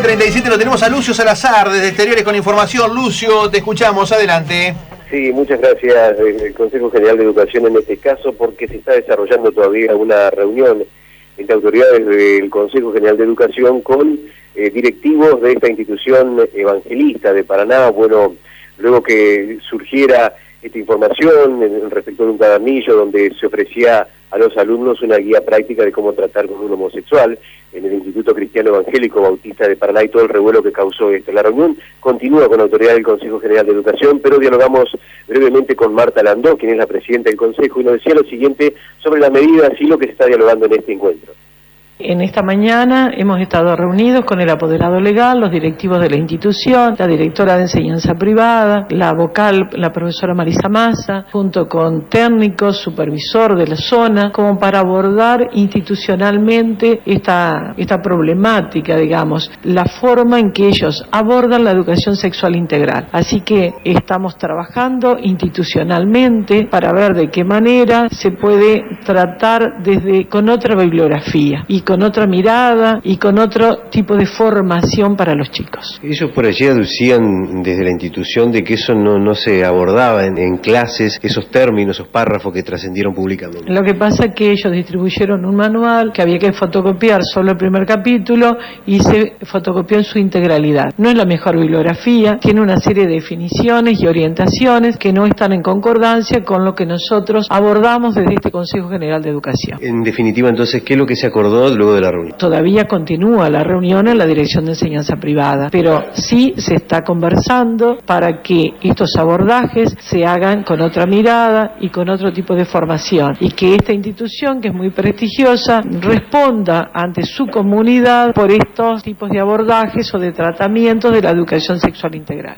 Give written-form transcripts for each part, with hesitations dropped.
9:37 lo tenemos a Lucio Salazar desde Exteriores con información. Lucio, te escuchamos, adelante. Sí, muchas gracias. El Consejo General de Educación en este caso, porque se está desarrollando todavía una reunión entre autoridades del Consejo General de Educación con directivos de esta institución evangelista de Paraná. Bueno, luego que surgiera esta información respecto de un cuadernillo donde se ofrecía a los alumnos una guía práctica de cómo tratar con un homosexual en el Instituto Cristiano Evangélico Bautista de Paraná y todo el revuelo que causó esto. La reunión continúa con la autoridad del Consejo General de Educación, pero dialogamos brevemente con Marta Landó, quien es la presidenta del Consejo, y nos decía lo siguiente sobre las medidas y lo que se está dialogando en este encuentro. En esta mañana hemos estado reunidos con el apoderado legal, los directivos de la institución, la directora de enseñanza privada, la vocal, la profesora Marisa Massa, junto con técnicos, supervisor de la zona, como para abordar institucionalmente esta problemática, digamos, la forma en que ellos abordan la educación sexual integral. Así que estamos trabajando institucionalmente para ver de qué manera se puede tratar con otra bibliografía y con otra mirada y con otro tipo de formación para los chicos. Ellos por allí aducían desde la institución de que eso no se abordaba en clases, esos términos, esos párrafos que trascendieron públicamente. Lo que pasa es que ellos distribuyeron un manual que había que fotocopiar solo el primer capítulo y se fotocopió en su integralidad. No es la mejor bibliografía, tiene una serie de definiciones y orientaciones que no están en concordancia con lo que nosotros abordamos desde este Consejo General de Educación. En definitiva, entonces, ¿qué es lo que se acordó luego de la reunión? Todavía continúa la reunión en la Dirección de Enseñanza Privada, pero sí se está conversando para que estos abordajes se hagan con otra mirada y con otro tipo de formación, y que esta institución, que es muy prestigiosa, responda ante su comunidad por estos tipos de abordajes o de tratamientos de la educación sexual integral.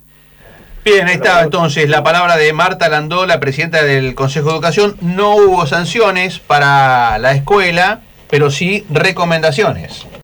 Bien, ahí está entonces la palabra de Marta Landó, la presidenta del Consejo de Educación. No hubo sanciones para la escuela, pero sí recomendaciones.